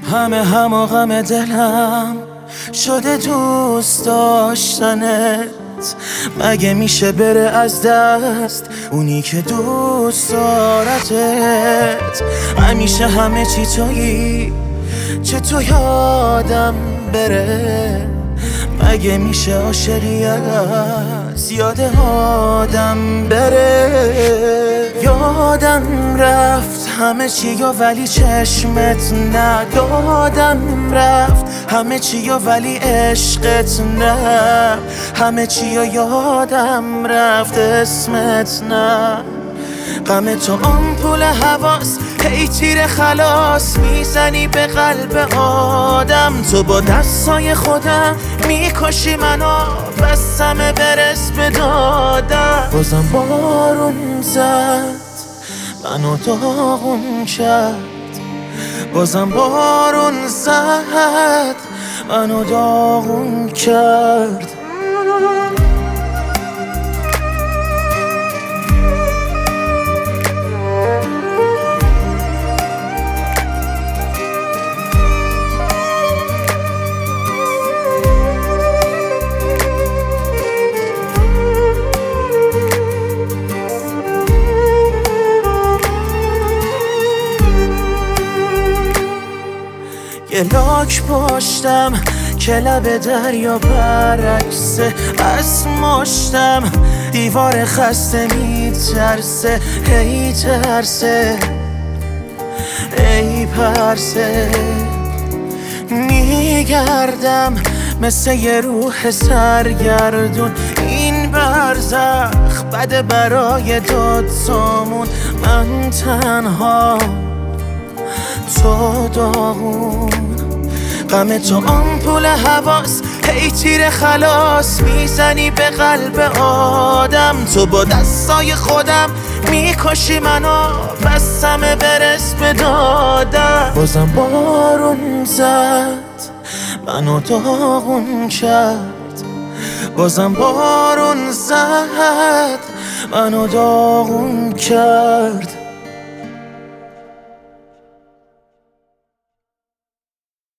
همه غم دلم شده دوست داشتنت. مگه میشه بره از دست اونی که دوست دارتت؟ همیشه همه چی تویی، چه تو یادم بره؟ مگه میشه عاشقی از یاد آدم بره؟ یادم رفت همه چی ولی چشمت نه. یادم رفت همه چی ولی عشقت نه. همه چی یادم رفت اسمت نه. غم تو آمپول حواس، هی تیر خلاص میزنی به قلب آدم. تو با دستای خودم میکشی منو، بستم برس به دادم. بازم بارون زد منو داغون کرد. بازم بارون زد منو داغون کرد. یه لاک پشتم که لب دریا برعکسه. از مشتم دیوار خسته میترسه. هی ترسه ای پرسه. میگردم مثل یه روح سرگردون. این برزخ بده برای دوتامون. من تنها تو داغون. غم تو آمپول حواس، هی تیر خلاص میزنی به قلب آدم. تو با دستای خودم میکشی منو، بستم برس به دادم. بازم بارون زد منو داغون کرد. بازم بارون زد منو داغون کرد.